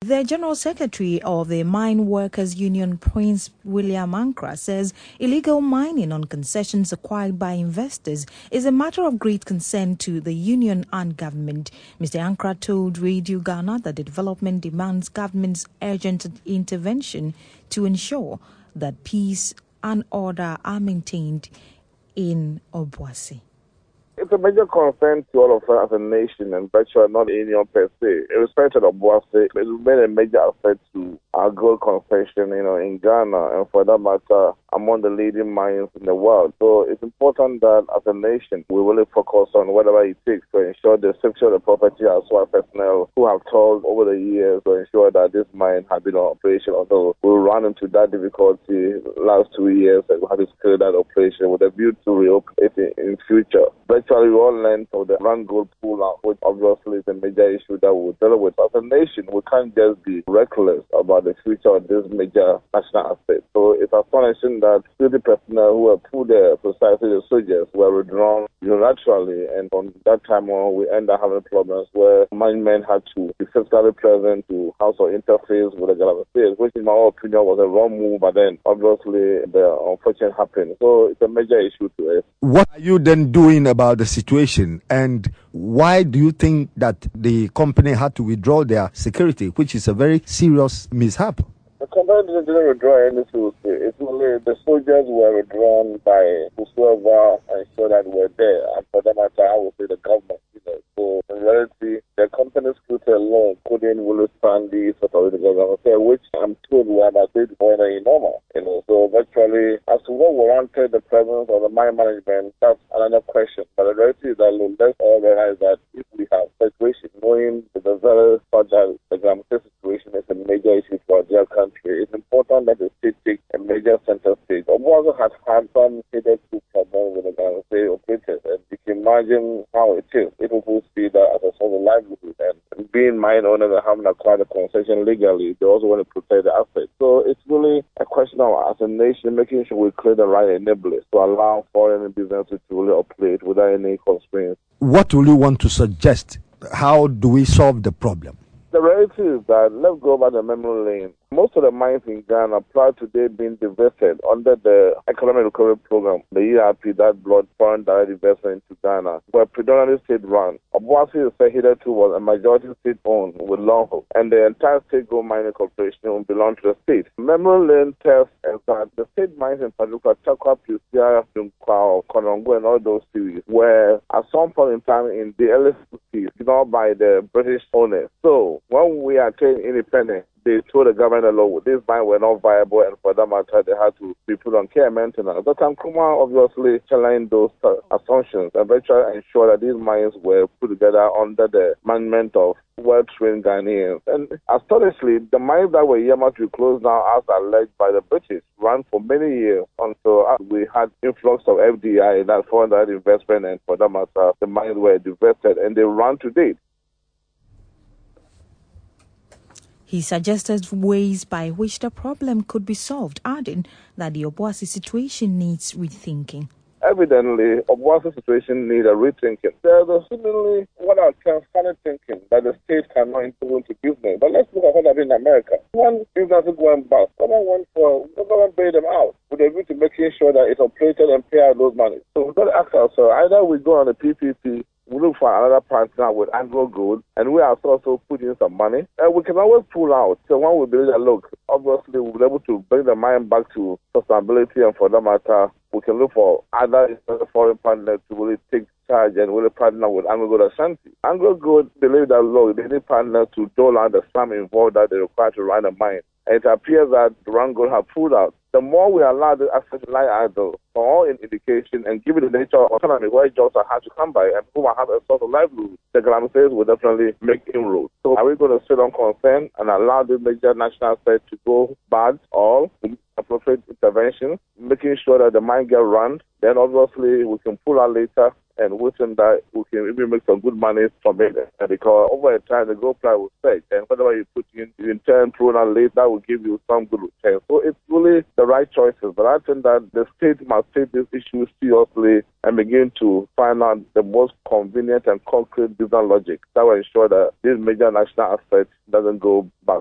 The General Secretary of the Mine Workers Union, Prince William Ankra, says illegal mining on concessions acquired by investors is a matter of great concern to the union and government. Mr. Ankra told Radio Ghana that the development demands government's urgent intervention to ensure that peace and order are maintained in Obuasi. It's a major concern to all of us as a nation and virtually not union per se. Irrespective of Obuasi, it will make a major effect to our gold concession, in Ghana, and for that matter, among the leading mines in the world. So it's important that as a nation, we really focus on whatever it takes to ensure the safety of the property as well as personnel who have told over the years to ensure that this mine has been on operation. Although we ran into that difficulty last 2 years and we had to scale that operation with a view to reopen it in future. Virtually, we all learned of the Randgold pull-out, which obviously is a major issue that we'll deal with. As a nation, we can't just be reckless about the future of this major national asset. So it's astonishing that security personnel who were put there precisely the soldiers were withdrawn unilaterally, and from that time on, we end up having problems where mine men had to be physically present to also interface with the Ghana State, which in my opinion was a wrong move, but then obviously the unfortunate happened. So it's a major issue to us. What are you then doing about the situation, and why do you think that the company had to withdraw their security, which is a very serious mishap? The company didn't withdraw any security. It's only the soldiers were withdrawn by whosoever ensured that were there, and for that matter, I would say the government. So in reality, the company's security alone couldn't really stand the sort of the government, which I'm told were about it going normal. So virtually, as to what warranted the presence of the mine management, that's another question. But the reality is that let's all realize that if we have situation, knowing the very fragile the Ghana situation is a major issue for their country, it's important that the state take a major center stage. Obuasi has had some hitherto problems with the Ghana State operators, and you can imagine how it is. People see that as a sort of livelihood, and being mine owners and having acquired the concession legally, they also want to protect the assets. So it's really a question of, as a nation, making sure we create the right enablers to allow foreign businesses to really operate without any constraints. What will you want to suggest? How do we solve the problem? The reality is that, let's go back to memory lane. Most of the mines in Ghana prior to they being divested under the Economic Recovery Program, the ERP that brought foreign direct investment into Ghana, were predominantly state-run. Obuasi hitherto was a majority state-owned with Longhook, and the entire State Gold Mining Corporation belonged to the state. Memory lane tells us that the state mines in particular, Chakwa, Pusia, Dunkwao, Konongo, and all those series were at some point in time in the early 60s, by the British owners. So when we are turning independent, they told the government that these mines were not viable, and for that matter, they had to be put on care and maintenance. Dr. Nkrumah obviously challenged those assumptions and eventually ensured that these mines were put together under the management of well-trained Ghanaians. And astonishingly, the mines that were earmarked to be closed down, as alleged by the British, ran for many years until we had influx of FDI, that foreign direct investment, and for that matter, the mines were divested, and they ran to date. He suggested ways by which the problem could be solved, adding that the Obuasi situation needs rethinking. Evidently, Obuasi situation needs a rethinking. There's seemingly what I can funny thinking that the state cannot intervene to business. But let's look at what happened in America. One business is going bust. Someone bail them out with a view to making sure that it's operated and pay out those money. So we've got to ask ourselves, either we go on a PPP, we look for another partner with AngloGold, and we are also putting in some money. And we can always pull out. So when we believe that, look, obviously we'll be able to bring the mine back to sustainability, and for that matter, we can look for other foreign partners to really take charge and really partner with AngloGold Ashanti. AngloGold believe that, look, they need partners to dole out the sum involved that they require to run the mine. And it appears that Randgold have pulled out. The more we allow the assets to lie idle, for all in indication, and given the nature of economy where jobs are hard to come by and who will have a source of livelihood, the Ghana State will definitely make inroads. So are we going to sit on concern and allow the major national asset to go bad, or appropriate intervention, making sure that the mine get run? Then obviously we can pull out later and within that we can even make some good money from it. Because over a time the gold price will set, and whatever you put in turn sooner or later, that will give you some good return. So it's really the right choices. But I think that the state must take this issue seriously and begin to find out the most convenient and concrete business logic that will ensure that this major national asset doesn't go back.